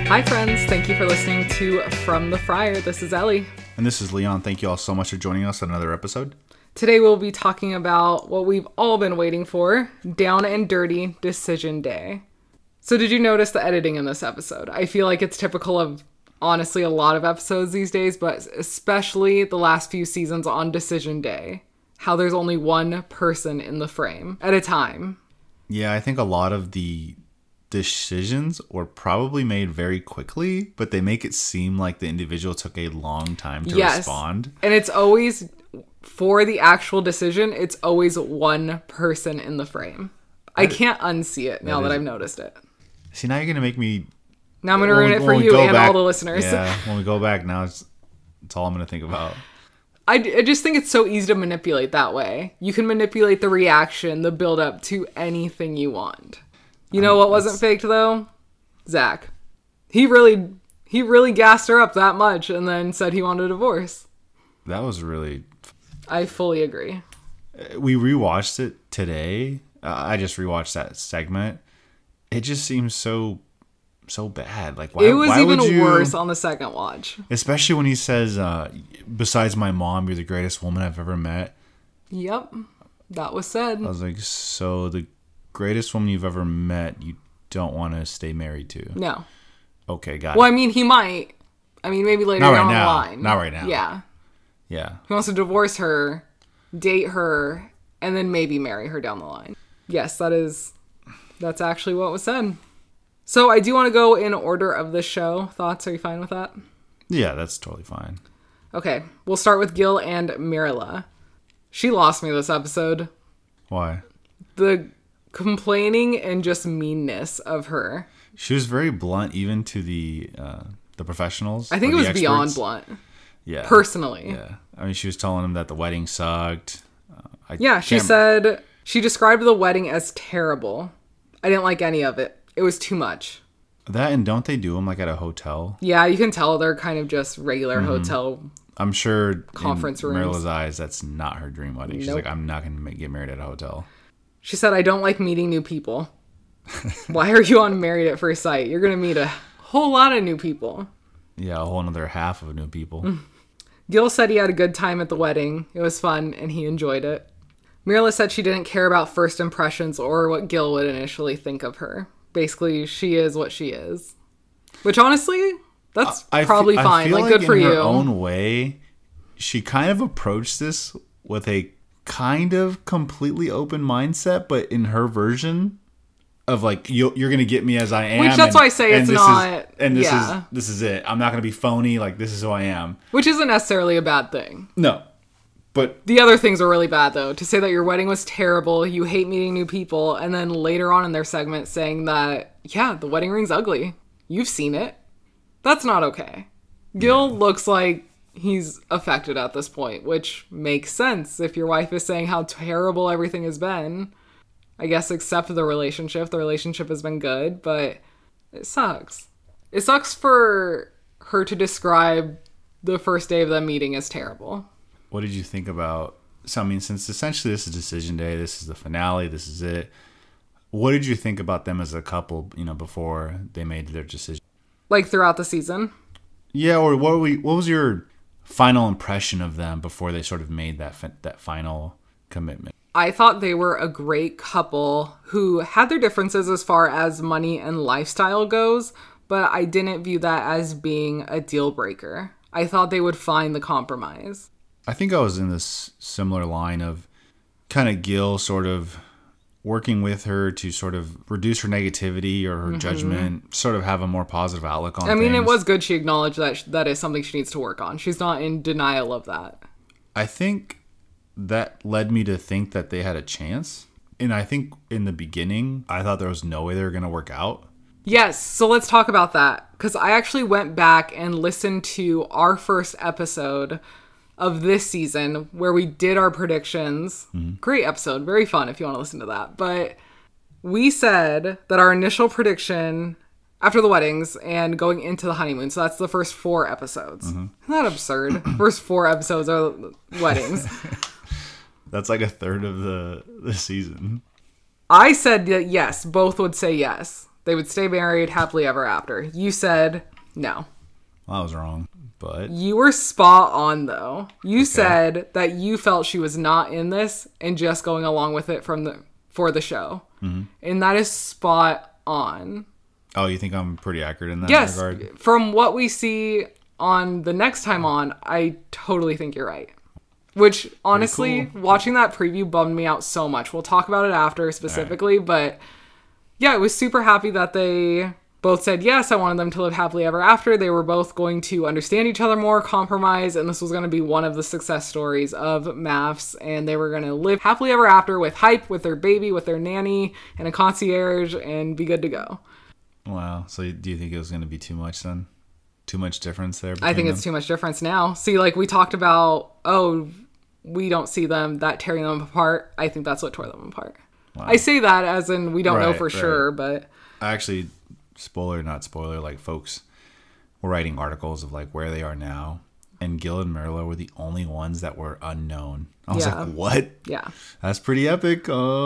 Hi friends, thank you for listening to From the Friar. This is Ellie. And this is Leon. Thank you all so much for joining us on another episode. Today we'll be talking about what we've all been waiting for, Down and Dirty Decision Day. So did you notice the editing in this episode? I feel like it's typical of, honestly, a lot of episodes these days, but especially the last few seasons on Decision Day. How there's only one person in the frame at a time. Yeah, I think a lot of the decisions were probably made very quickly, but they make it seem like the individual took a long time to respond. And it's always, for the actual decision, it's always one person in the frame. I can't unsee it now that I've noticed it. See, now you're going to make me... Now I'm going to ruin it for you and all the listeners. Yeah, when we go back now, it's all I'm going to think about. I just think it's so easy to manipulate that way. You can manipulate the reaction, the build-up to anything you want. You know what wasn't faked, though? Zach. He really gassed her up that much and then said he wanted a divorce. That was really... I fully agree. We rewatched it today. I just rewatched that segment. It just seems so bad. Like, why? It was why even would you, worse on the second watch. Especially when he says, "Besides my mom, you're the greatest woman I've ever met." Yep, that was said. I was like, so the greatest woman you've ever met, you don't want to stay married to? No. Okay, got Well, it. I mean, he might. I mean, maybe later down the line. Not right now. Yeah. Yeah. He wants to divorce her, date her, and then maybe marry her down the line. Yes, that's actually what was said. So I do want to go in order of the show. Thoughts? Are you fine with that? Yeah, that's totally fine. Okay, we'll start with Gil and Mirla. She lost me this episode. Why? The complaining and just meanness of her. She was very blunt, even to the professionals. I think it was beyond blunt. Yeah. Personally. Yeah. I mean, she was telling them that the wedding sucked. She said she described the wedding as terrible. I didn't like any of it. It was too much. That, and don't they do them like at a hotel? Yeah, you can tell they're kind of just regular hotel. I'm sure Conference in rooms. Marilla's eyes, that's not her dream wedding. She's Nope. like, I'm not going to get married at a hotel. She said, I don't like meeting new people. Why are you on Married at First Sight? You're going to meet a whole lot of new people. Yeah, a whole another half of new people. Gil said he had a good time at the wedding. It was fun, and he enjoyed it. Mirla said she didn't care about first impressions or what Gil would initially think of her. Basically, she is what she is. Which, honestly, that's probably fine. I feel like, good for you. In her own way, she kind of approached this with a kind of completely open mindset, but in her version of like, you're going to get me as I am. Which that's why I say it's not. This is it. I'm not going to be phony. Like, this is who I am. Which isn't necessarily a bad thing. No. But the other things are really bad, though. To say that your wedding was terrible, you hate meeting new people, and then later on in their segment saying that, yeah, the wedding ring's ugly. You've seen it. That's not okay. Gil looks like he's affected at this point, which makes sense. If your wife is saying how terrible everything has been, I guess except the relationship. The relationship has been good, but it sucks. It sucks for her to describe the first day of the meeting as terrible. What did you think about... So, I mean, since essentially this is Decision Day, this is the finale, this is it. What did you think about them as a couple, before they made their decision? Like throughout the season? Yeah, or what was your final impression of them before they sort of made that final commitment? I thought they were a great couple who had their differences as far as money and lifestyle goes, but I didn't view that as being a deal breaker. I thought they would find the compromise. I think I was in this similar line of kind of Gil sort of working with her to sort of reduce her negativity or her judgment, sort of have a more positive outlook on things. I mean, it was good she acknowledged that is something she needs to work on. She's not in denial of that. I think that led me to think that they had a chance. And I think in the beginning, I thought there was no way they were going to work out. Yes, so let's talk about that. Because I actually went back and listened to our first episode of this season where we did our predictions. Great episode. Very fun if you want to listen to that. But we said that our initial prediction after the weddings and going into the honeymoon, so that's the first 4 episodes. Isn't that absurd? First 4 episodes are weddings. That's like a third of the season. I said that yes, both would say yes. they would stay married happily ever after. You said no. Well, I was wrong, but You were spot on, though. You said that you felt she was not in this and just going along with it for the show. Mm-hmm. And that is spot on. Oh, you think I'm pretty accurate in that regard? Yes. From what we see on the next time on, I totally think you're right. Which, honestly, cool. Watching that preview bummed me out so much. We'll talk about it after specifically, but yeah, I was super happy that they both said yes. I wanted them to live happily ever after. They were both going to understand each other more, compromise, and this was going to be one of the success stories of MAFS, and they were going to live happily ever after with Hype, with their baby, with their nanny, and a concierge, and be good to go. Wow. So do you think it was going to be too much then? Too much difference there? I think it's too much difference now. See, like we talked about, we don't see them, that tearing them apart. I think that's what tore them apart. Wow. I say that as in we don't know for sure, but... Actually, not spoiler, like folks were writing articles of like where they are now, and Gil and Merlo were the only ones that were unknown. I was like, what? Yeah. That's pretty epic.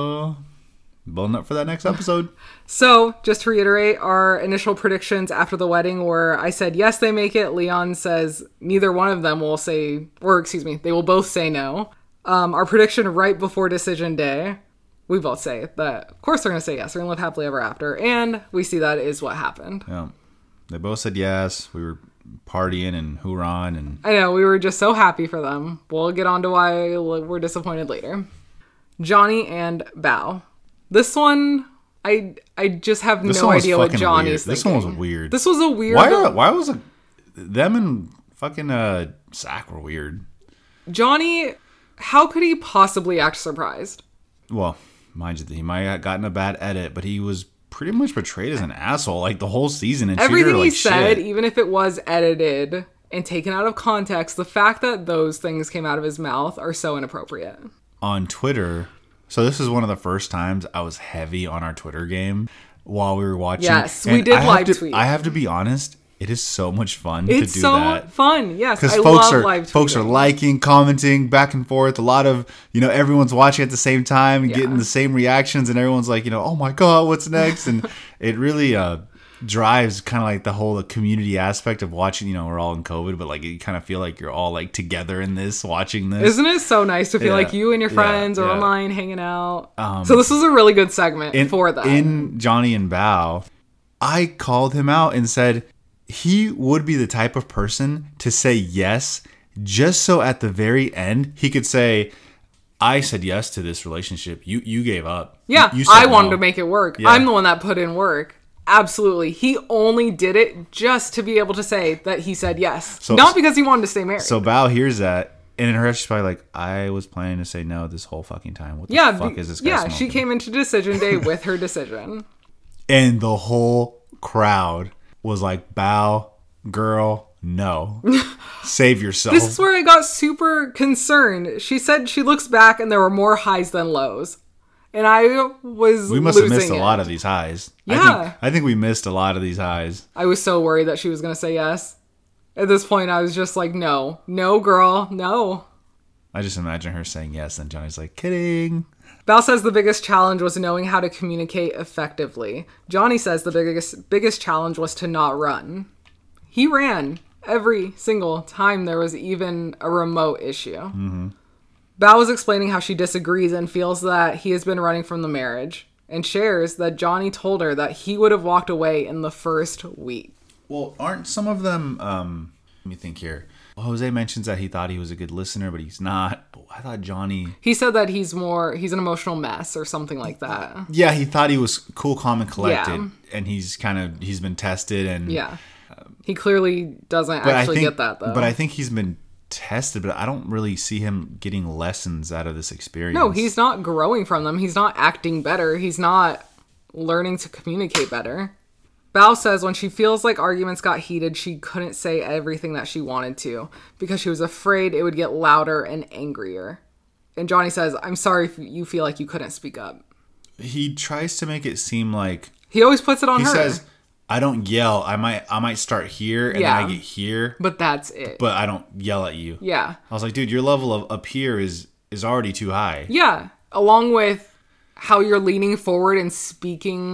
Building up for that next episode. So, just to reiterate, our initial predictions after the wedding were, I said, yes, they make it. Leon says neither one of them will say, they will both say no. Our prediction right before decision day, we both say that, of course, they're going to say yes. They're going to live happily ever after. And we see that is what happened. Yeah. They both said yes. We were partying and hoorahing. And I know. We were just so happy for them. We'll get on to why we're disappointed later. Johnny and Bao. This one, I just have no idea what Johnny's thinking. This one was weird. This was a weird... Why was it... Them and fucking Zach were weird. Johnny, how could he possibly act surprised? Well, mind you, he might have gotten a bad edit, but he was pretty much portrayed as an asshole like the whole season. And everything he said, even if it was edited and taken out of context, the fact that those things came out of his mouth are so inappropriate. On Twitter... So this is one of the first times I was heavy on our Twitter game while we were watching. Yes, we did live tweet. I have to be honest, it is so much fun to do that. It's so fun, yes. Because folks are liking, commenting, back and forth. A lot of, everyone's watching at the same time and getting the same reactions, and everyone's like, oh my God, what's next? And it really drives kind of like the whole community aspect of watching. We're all in COVID, but like you kind of feel like you're all like together in this, watching this. Isn't it so nice to feel like you and your friends are online hanging out? So this was a really good segment for that. In Johnny and Bao, I called him out and said he would be the type of person to say yes just so at the very end he could say, I said yes to this relationship. You gave up. Yeah, you said I wanted to make it work. Yeah. I'm the one that put in work. Absolutely. He only did it just to be able to say that he said yes. Not because he wanted to stay married. So Bao hears that, and in her head she's probably like, I was planning to say no this whole fucking time. What the fuck is this guy smoking? She came into decision day with her decision. And the whole crowd was like, Bao, girl, no. Save yourself. This is where I got super concerned. She said she looks back and there were more highs than lows. And I was We must have missed a lot of these highs. Yeah. I think we missed a lot of these highs. I was so worried that she was going to say yes. At this point, I was just like, no. No, girl. No. I just imagine her saying yes, and Johnny's like, kidding. Bao says the biggest challenge was knowing how to communicate effectively. Johnny says the biggest challenge was to not run. He ran every single time there was even a remote issue. Mm-hmm. Bao was explaining how she disagrees and feels that he has been running from the marriage, and shares that Johnny told her that he would have walked away in the first week. Well, aren't some of them, let me think here. Well, Jose mentions that he thought he was a good listener, but he's not. I thought Johnny... He said that he's an emotional mess or something like that. Yeah, he thought he was cool, calm, and collected, and he's been tested, and... Yeah. He clearly doesn't actually get that, though. But I think he's been tested, but I don't really see him getting lessons out of this experience. No, he's not growing from them. He's not acting better. He's not learning to communicate better. Bao says when she feels like arguments got heated, she couldn't say everything that she wanted to because she was afraid it would get louder and angrier. And Johnny says, I'm sorry if you feel like you couldn't speak up. He tries to make it seem like... He always puts it on her. He says... I don't yell. I might start here and then I get here. But that's it. But I don't yell at you. Yeah. I was like, dude, your level of up here is already too high. Yeah. Along with how you're leaning forward and speaking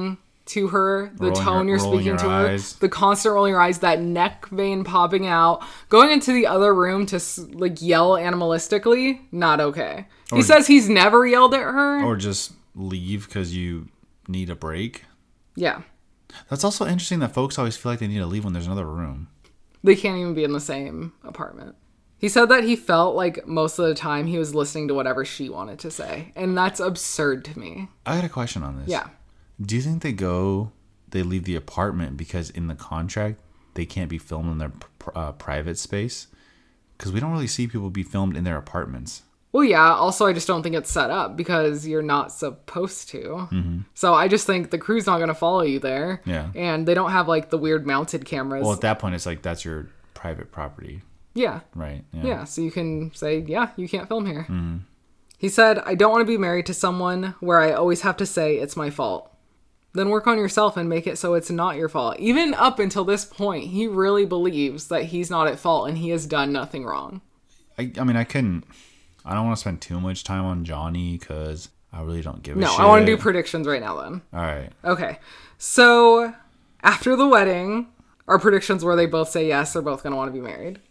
to her, the Rolling tone you're rolling speaking your to her, eyes. the constant rolling your eyes, that neck vein popping out, going into the other room to like yell animalistically, not okay. He says he's never yelled at her. Or just leave because you need a break. Yeah. That's also interesting that folks always feel like they need to leave when there's another room. They can't even be in the same apartment. He said that he felt like most of the time he was listening to whatever she wanted to say. And that's absurd to me. I got a question on this. Yeah. Do you think they leave the apartment because in the contract they can't be filmed in their private space? Because we don't really see people be filmed in their apartments. Well, yeah. Also, I just don't think it's set up because you're not supposed to. Mm-hmm. So I just think the crew's not going to follow you there. Yeah. And they don't have like the weird mounted cameras. Well, at that point, it's like that's your private property. Yeah. Right. Yeah. So you can say, yeah, you can't film here. Mm-hmm. He said, I don't want to be married to someone where I always have to say it's my fault. Then work on yourself and make it so it's not your fault. Even up until this point, he really believes that he's not at fault and he has done nothing wrong. I mean, I don't want to spend too much time on Johnny because I really don't give a shit. No, I want to do predictions right now then. All right. Okay. So after the wedding, our predictions were they both say yes, they're both going to want to be married.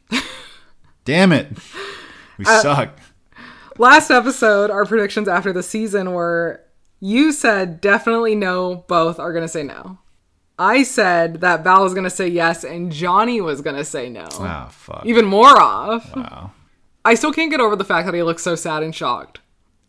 Damn it. We suck. Last episode, our predictions after the season were, you said definitely no, both are going to say no. I said that Val was going to say yes and Johnny was going to say no. Ah, fuck. Even more off. Wow. I still can't get over the fact that he looks so sad and shocked.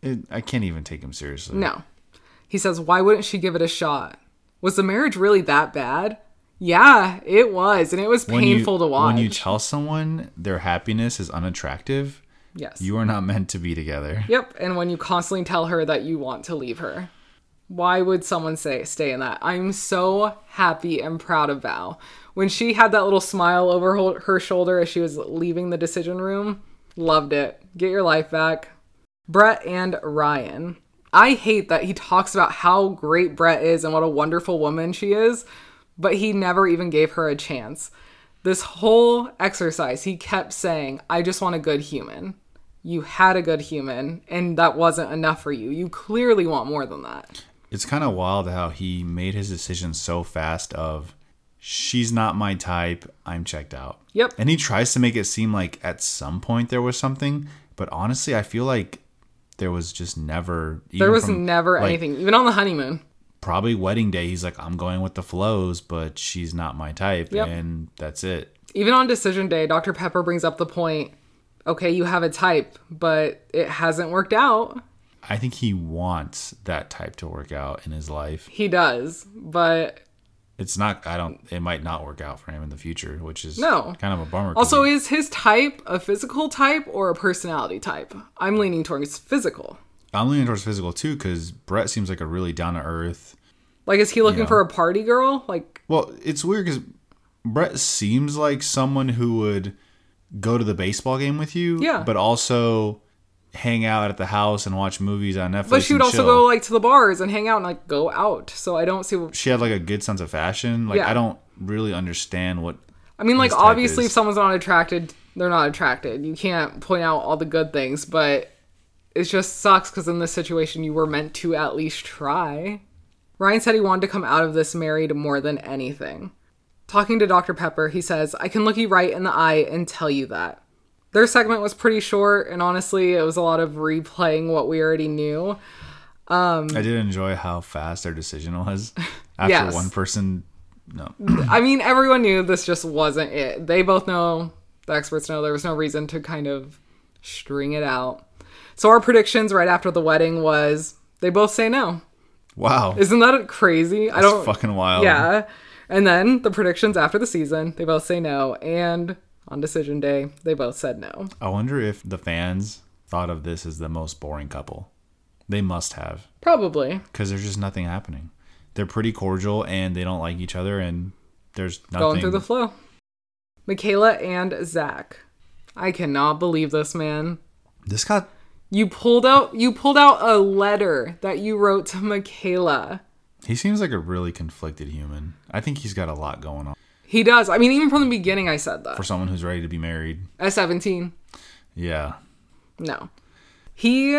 I can't even take him seriously. No. He says, why wouldn't she give it a shot? Was the marriage really that bad? Yeah, it was. And it was painful to watch. When you tell someone their happiness is unattractive, yes, you are not meant to be together. Yep. And when you constantly tell her that you want to leave her. Why would someone stay in that? I'm so happy and proud of Val. When she had that little smile over her shoulder as she was leaving the decision room, loved it. Get your life back. Brett and Ryan. I hate that he talks about how great Brett is and what a wonderful woman she is, but he never even gave her a chance. This whole exercise, he kept saying, I just want a good human. You had a good human, and that wasn't enough for you. You clearly want more than that. It's kind of wild how he made his decision so fast of, she's not my type, I'm checked out. Yep. And he tries to make it seem like at some point there was something, but honestly, I feel like there was just never... There was never anything, even on the honeymoon. Probably wedding day, he's like, I'm going with the flows, but she's not my type, yep. And that's it. Even on decision day, Dr. Pepper brings up the point, okay, you have a type, but it hasn't worked out. I think he wants that type to work out in his life. He does, but... It's not, it might not work out for him in the future, which is kind of a bummer. Also, is his type a physical type or a personality type? I'm leaning towards physical. I'm leaning towards physical too, because Brett seems like a really down-to-earth... Like, is he looking for a party girl? Like, well, it's weird because Brett seems like someone who would go to the baseball game with you, yeah, but also hang out at the house and watch movies on Netflix. But she would also go like to the bars and hang out and like go out. So I don't see what... She had like a good sense of fashion. Like, I don't really understand what... I mean, like, obviously if someone's not attracted, they're not attracted. You can't point out all the good things, but it just sucks because in this situation you were meant to at least try. Ryan said he wanted to come out of this married more than anything. Talking to Dr. Pepper, he says, I can look you right in the eye and tell you that. Their segment was pretty short, and honestly, it was a lot of replaying what we already knew. I did enjoy how fast their decision was. After one person... No. I mean, everyone knew this just wasn't it. They both know, the experts know, there was no reason to kind of string it out. So our predictions right after the wedding was, they both say no. Wow. Isn't that crazy? That's fucking wild. Yeah. And then the predictions after the season, they both say no. And on decision day, they both said no. I wonder if the fans thought of this as the most boring couple. They must have. Probably. Because there's just nothing happening. They're pretty cordial and they don't like each other and there's nothing. Going through the flow. Michaela and Zach. I cannot believe this, man. This got... You pulled out a letter that you wrote to Michaela. He seems like a really conflicted human. I think he's got a lot going on. He does. I mean, even from the beginning I said that. For someone who's ready to be married. At 17. Yeah. No. He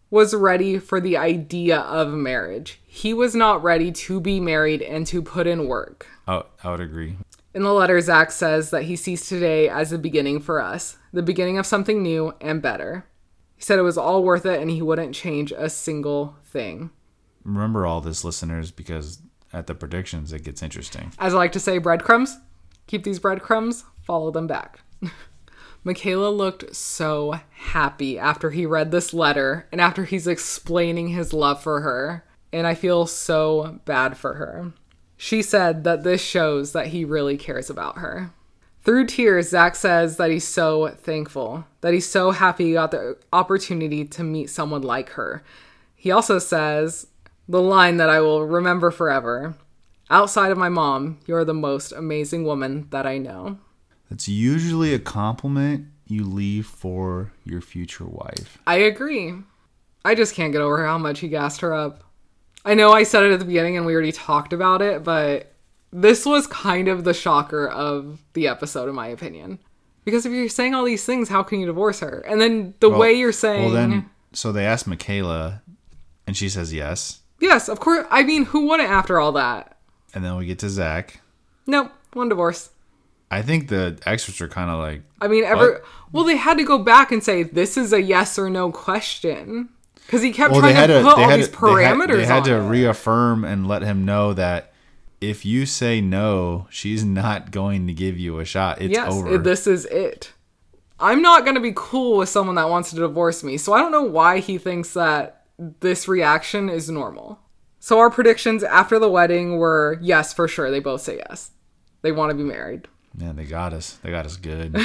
was ready for the idea of marriage. He was not ready to be married and to put in work. Oh, I would agree. In the letter, Zach says that he sees today as the beginning for us, the beginning of something new and better. He said it was all worth it and he wouldn't change a single thing. Remember all this, listeners, because at the predictions, it gets interesting. As I like to say, breadcrumbs. Keep these breadcrumbs, follow them back. Michaela looked so happy after he read this letter and after he's explaining his love for her. And I feel so bad for her. She said that this shows that he really cares about her. Through tears, Zach says that he's so thankful, that he's so happy he got the opportunity to meet someone like her. He also says the line that I will remember forever, outside of my mom, you're the most amazing woman that I know. That's usually a compliment you leave for your future wife. I agree. I just can't get over how much he gassed her up. I know I said it at the beginning and we already talked about it, but this was kind of the shocker of the episode, in my opinion. Because if you're saying all these things, how can you divorce her? And then the way you're saying... Well, then, so they asked Michaela, and she says yes. Yes, of course. I mean, who wouldn't after all that? And then we get to Zach. Nope, one divorce. I think the experts are kind of like... I mean, well, they had to go back and say, this is a yes or no question. Because he kept trying to put all these parameters on it. They had to reaffirm and let him know that if you say no, she's not going to give you a shot. It's over. This is it. I'm not going to be cool with someone that wants to divorce me. So I don't know why he thinks that this reaction is normal. So our predictions after the wedding were, yes, for sure. They both say yes. They want to be married. Yeah, they got us. They got us good.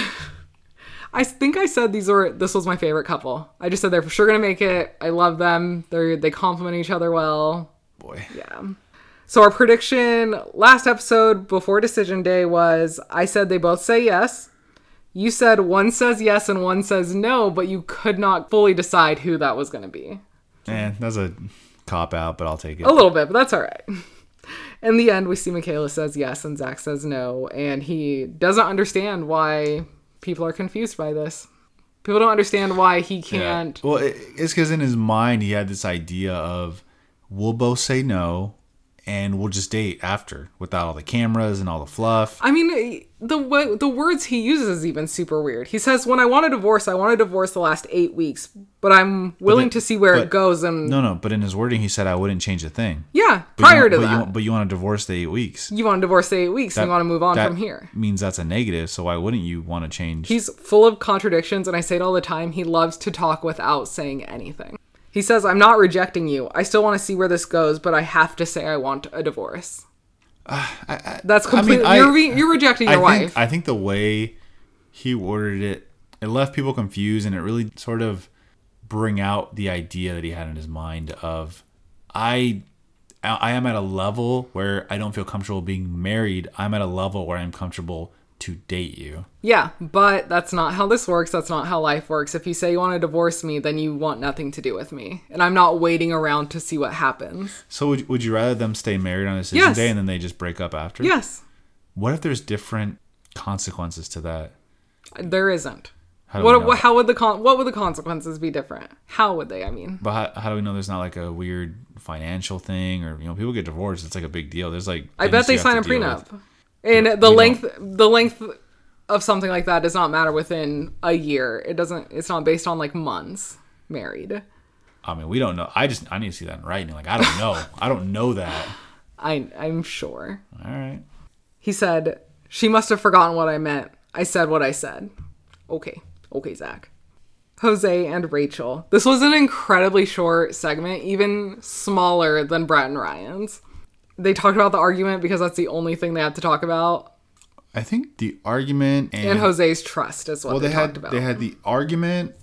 I think I said this was my favorite couple. I just said they're for sure going to make it. I love them. They complement each other well. Boy. Yeah. So our prediction last episode before decision day was, I said they both say yes. You said one says yes and one says no, but you could not fully decide who that was going to be. That's a cop-out, but I'll take it. A little bit, but that's all right. In the end, we see Michaela says yes and Zach says no, and he doesn't understand why people are confused by this. People don't understand why he can't... Yeah. Well, it's because in his mind, he had this idea of, we'll both say no, and we'll just date after, without all the cameras and all the fluff. I mean, the words he uses is even super weird. He says, when I want to divorce the last 8 weeks, but I'm willing to see where it goes. And No, but in his wording, he said, I wouldn't change a thing. Yeah, prior to that. But you want to divorce the 8 weeks. You want to divorce the 8 weeks, and you want to move on from here. That means that's a negative, so why wouldn't you want to change? He's full of contradictions, and I say it all the time. He loves to talk without saying anything. He says, I'm not rejecting you. I still want to see where this goes, but I have to say I want a divorce. That's completely... you're rejecting your wife. I think the way he worded it, it left people confused, and it really sort of bring out the idea that he had in his mind of, I am at a level where I don't feel comfortable being married. I'm at a level where I'm comfortable to date you. Yeah, but that's not how this works. That's not how life works. If you say you want to divorce me, then you want nothing to do with me. And I'm not waiting around to see what happens. So would you rather them stay married on decision day and then they just break up after? Yes. What if there's different consequences to that? There isn't. What would the consequences be different? How would they, I mean? But how do we know there's not like a weird financial thing, or people get divorced, it's like a big deal. There's like I bet they sign a prenup. And the length of something like that does not matter within a year. It's not based on like months married. I mean, we don't know. I need to see that in writing. Like, I don't know. I don't know that. I'm sure. All right. He said, she must have forgotten what I meant. I said what I said. Okay, Zach. Jose and Rachel. This was an incredibly short segment, even smaller than Brett and Ryan's. They talked about the argument because that's the only thing they had to talk about. I think the argument and Jose's trust is what they talked about. They had the argument,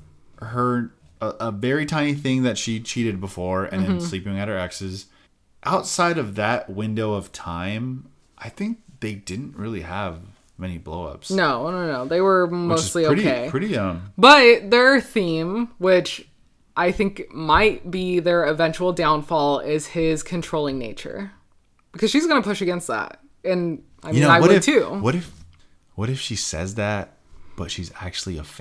a very tiny thing that she cheated before, and then sleeping at her ex's. Outside of that window of time, I think they didn't really have many blow-ups. No. They were mostly okay. Pretty But their theme, which I think might be their eventual downfall, is his controlling nature. Because she's going to push against that. And I mean, I would too. What if she says that, but she's actually a fan?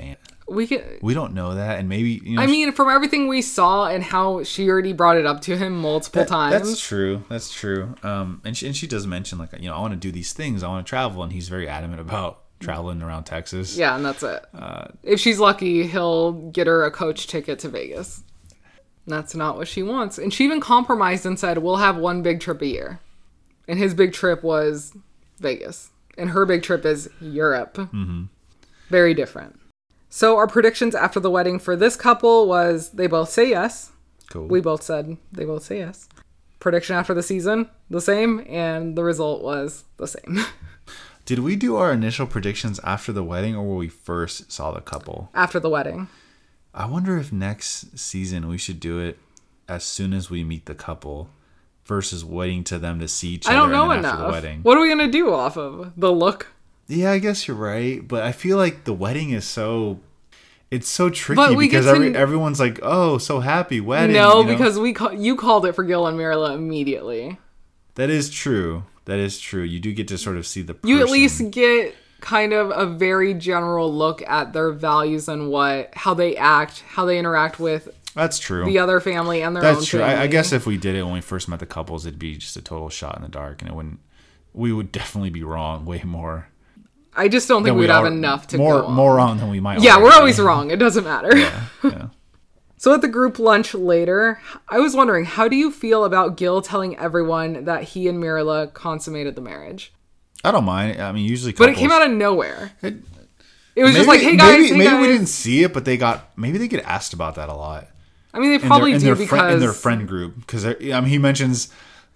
We don't know that, and maybe I mean, from everything we saw and how she already brought it up to him multiple times. That's true. That's true. And she does mention like, I want to do these things. I want to travel, and he's very adamant about traveling around Texas. Yeah, and that's it. If she's lucky, he'll get her a coach ticket to Vegas. That's not what she wants. And she even compromised and said, we'll have one big trip a year. And his big trip was Vegas. And her big trip is Europe. Mm-hmm. Very different. So our predictions after the wedding for this couple was they both say yes. Cool. We both said they both say yes. Prediction after the season, the same. And the result was the same. Did we do our initial predictions after the wedding or when we first saw the couple? After the wedding. I wonder if next season we should do it as soon as we meet the couple versus waiting to them to see each other. I don't know and then enough. After the wedding. What are we going to do off of? The look? Yeah, I guess you're right. But I feel like the wedding is so... It's so tricky But because everyone's like, oh, so happy wedding. No, because you called it for Gil and Mirla immediately. That is true. That is true. You do get to sort of see the person. You at least get kind of a very general look at their values and how they act, how they interact with That's true. the other family and their own That's true. family. I guess if we did it when we first met the couples, it'd be just a total shot in the dark, and we would definitely be wrong way more. I just don't think we'd have enough to go on. More wrong than we might. Yeah, we're always wrong. It doesn't matter. Yeah. So at the group lunch later, I was wondering, how do you feel about Gil telling everyone that he and Mirla consummated the marriage? I don't mind. I mean, usually But it came out of nowhere. It was just like, hey guys, maybe we didn't see it, but maybe they get asked about that a lot. I mean, they probably do because... in their friend group. Because, he mentions...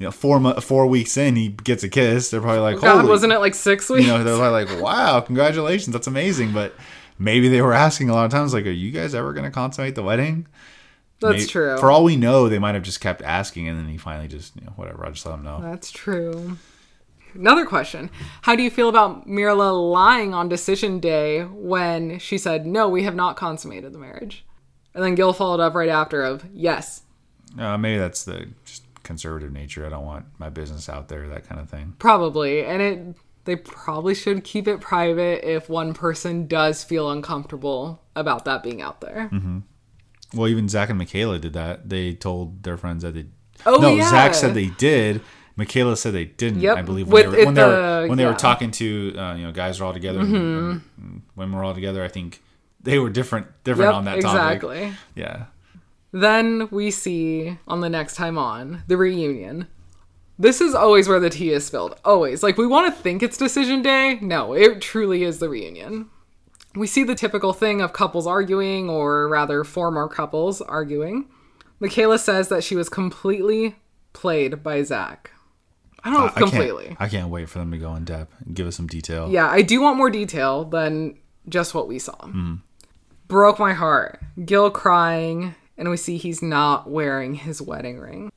4 weeks in, he gets a kiss. They're probably like, God, wasn't it like 6 weeks? They're like, wow, congratulations, that's amazing. But maybe they were asking a lot of times, like, are you guys ever going to consummate the wedding? That's true. For all we know, they might have just kept asking, and then he finally just, whatever, I'll just let him know. That's true. Another question. How do you feel about Mirla lying on decision day when she said, no, we have not consummated the marriage? And then Gil followed up right after of, yes. Maybe that's the just conservative nature. I don't want my business out there, that kind of thing. Probably. And they probably should keep it private if one person does feel uncomfortable about that being out there. Mm-hmm. Well, even Zach and Michaela did that. They told their friends that they... Zach said they did. Michaela said they didn't. Yep. I believe when they were talking to guys were all together, and women were all together. I think they were different on that topic. Exactly. Yeah. Then we see on the next time on the reunion. This is always where the tea is spilled. Always. Like, we want to think it's decision day. No, it truly is the reunion. We see the typical thing of couples arguing, or rather former couples arguing. Michaela says that she was completely played by Zach. I don't know if completely. I can't wait for them to go in depth and give us some detail. Yeah, I do want more detail than just what we saw. Broke my heart. Gil crying, and we see he's not wearing his wedding ring.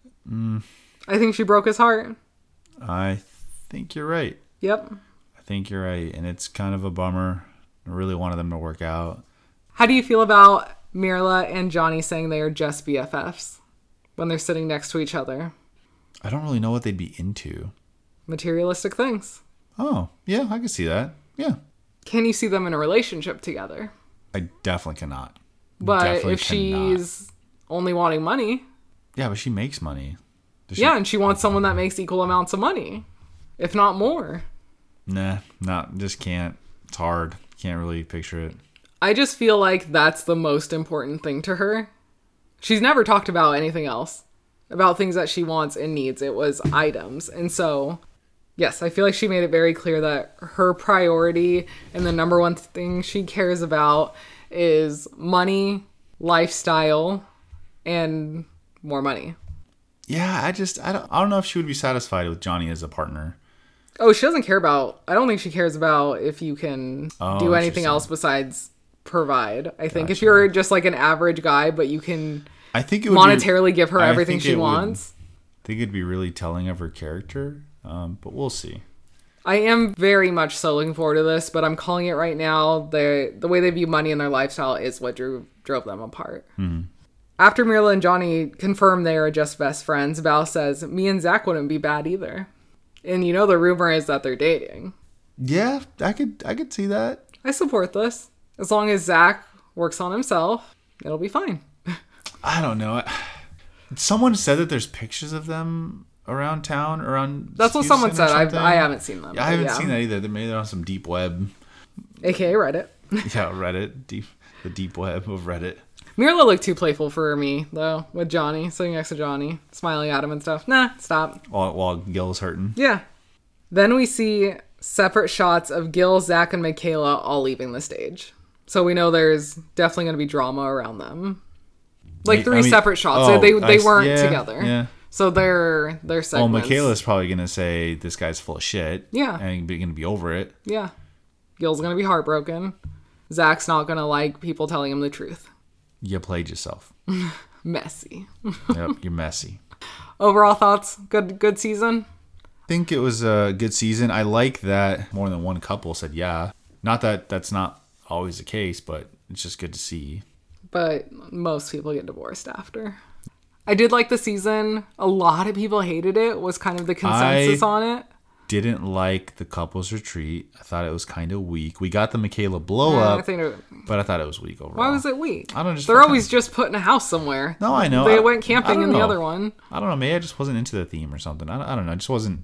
I think she broke his heart. I think you're right. Yep. I think you're right, and it's kind of a bummer. I really wanted them to work out. How do you feel about Mirla and Johnny saying they are just BFFs when they're sitting next to each other? I don't really know what they'd be into. Materialistic things. Oh, yeah, I can see that. Yeah. Can you see them in a relationship together? I definitely cannot. But if she's only wanting money... Yeah, but she makes money. And she wants someone that makes equal amounts of money. If not more. Nah, just can't. It's hard. Can't really picture it. I just feel like that's the most important thing to her. She's never talked about anything else. About things that she wants and needs. It was items. And so, yes, I feel like she made it very clear that her priority and the number one thing she cares about is money, lifestyle, and more money. Yeah, I don't know if she would be satisfied with Johnny as a partner. Oh, she doesn't care about... I don't think she cares about if you can do anything else besides provide. I think if you're just like an average guy, but you can... I think it would monetarily give her everything she wants. I think it'd be really telling of her character, but we'll see. I am very much so looking forward to this, but I'm calling it right now. The way they view money and their lifestyle is what drove them apart. Mm-hmm. After Mirla and Johnny confirm they are just best friends, Val says, me and Zach wouldn't be bad either. And the rumor is that they're dating. Yeah, I could see that. I support this. As long as Zach works on himself, it'll be fine. I don't know. Someone said that there's pictures of them around town, around. That's what someone said. I haven't seen them. Yeah, I haven't seen that either. Maybe they're on some deep web. AKA Reddit. Yeah, Reddit. The deep web of Reddit. Mirla looked too playful for me, though, with Johnny, sitting next to Johnny, smiling at him and stuff. Nah, stop. While Gil's hurting. Yeah. Then we see separate shots of Gil, Zach, and Michaela all leaving the stage. So we know there's definitely going to be drama around them. Like three separate shots. They weren't together. Yeah. So they're segments. Well, Michaela's probably going to say this guy's full of shit. Yeah. And going to be over it. Yeah. Gil's going to be heartbroken. Zach's not going to like people telling him the truth. You played yourself. Messy. Yep, you're messy. Overall thoughts? Good season? I think it was a good season. I like that more than one couple said yeah. Not that that's not always the case, but it's just good to see. But most people get divorced after. I did like the season. A lot of people hated it, was kind of the consensus on it. Didn't like the couples retreat. I thought it was kind of weak. We got the Michaela blow up, but I thought it was weak overall. Why was it weak? I don't know. They're always just put in a house somewhere. No, I know. They went camping in the other one. I don't know. Maybe I just wasn't into the theme or something. I don't know. I just wasn't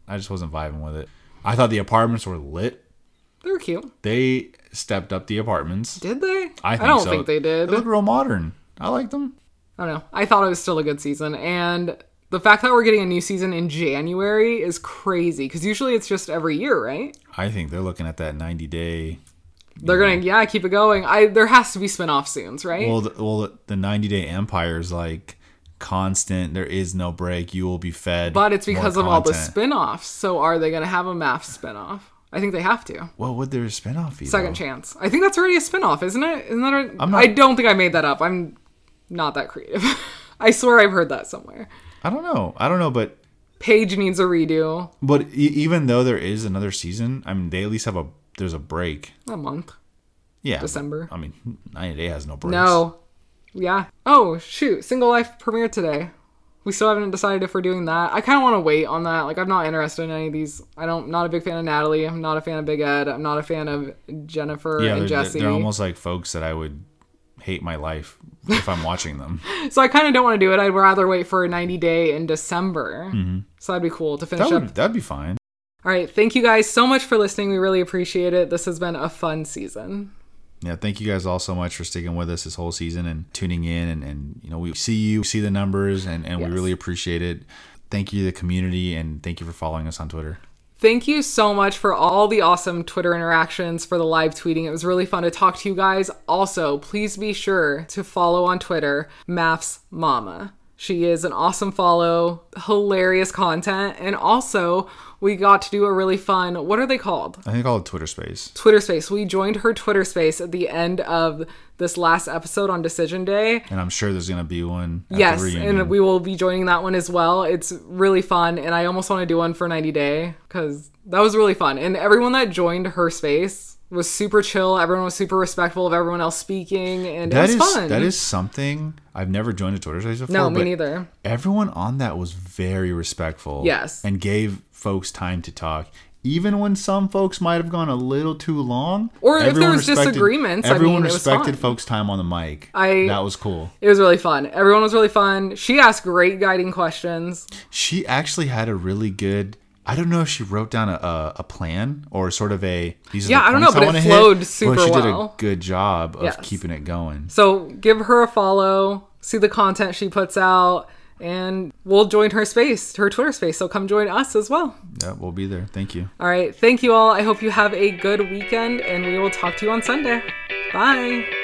vibing with it. I thought the apartments were lit. They were cute. They stepped up the apartments. Did they? I don't think they did. They look real modern. I like them. I don't know. I thought it was still a good season. And the fact that we're getting a new season in January is crazy. Because usually it's just every year, right? I think they're looking at that 90-day. They're going to, keep it going. There has to be spinoff soon, right? Well, the 90-day empire is like constant. There is no break. You will be fed. But it's because of all the spinoffs. So are they going to have a MAFS spinoff? I think they have to. Well, would there a spinoff be? Second Chance. I think that's already a spinoff, isn't it? I don't think I made that up. I'm not that creative. I swear I've heard that somewhere. I don't know, but Paige needs a redo. But even though there is another season, I mean, they at least have there's a break. A month. Yeah. December. I mean, 90 Day has no breaks. No. Yeah. Oh, shoot. Single Life premiered today. We still haven't decided if we're doing that. I kind of want to wait on that. Like, I'm not interested in any of these. Not a big fan of Natalie. I'm not a fan of Big Ed. I'm not a fan of Jennifer and Jesse. They're almost like folks that I would hate my life if I'm watching them. So I kind of don't want to do it. I'd rather wait for a 90 Day in December. Mm-hmm. So that'd be cool to finish up. That'd be fine. All right. Thank you guys so much for listening. We really appreciate it. This has been a fun season. Yeah, thank you guys all so much for sticking with us this whole season and tuning in. And you know, we see the numbers, and yes, we really appreciate it. Thank you to the community, and thank you for following us on Twitter. Thank you so much for all the awesome Twitter interactions, for the live tweeting. It was really fun to talk to you guys. Also, please be sure to follow on Twitter, MAFS Mama. She is an awesome follow, hilarious content, and also we got to do a really fun, what are they called? I think they call it Twitter Space. Twitter Space. We joined her Twitter Space at the end of this last episode on Decision Day. And I'm sure there's going to be one at yes, the reunion. And we will be joining that one as well. It's really fun, and I almost want to do one for 90 Day because that was really fun. And everyone that joined her space was super chill. Everyone was super respectful of everyone else speaking, and it was fun. That is something I've never joined a Twitter space before. No, me neither. Everyone on that was very respectful. Yes. And gave folks time to talk. Even when some folks might have gone a little too long. Or if there was disagreements, everyone it was respected fun. folks' time on the mic. That was cool. It was really fun. Everyone was really fun. She asked great guiding questions. She actually had a really good... I don't know if she wrote down a plan or sort of I don't know, but it flowed super well. But she did a good job of keeping it going. So give her a follow, see the content she puts out, and we'll join her space, her Twitter space. So come join us as well. Yeah, we'll be there. Thank you. All right. Thank you all. I hope you have a good weekend, and we will talk to you on Sunday. Bye.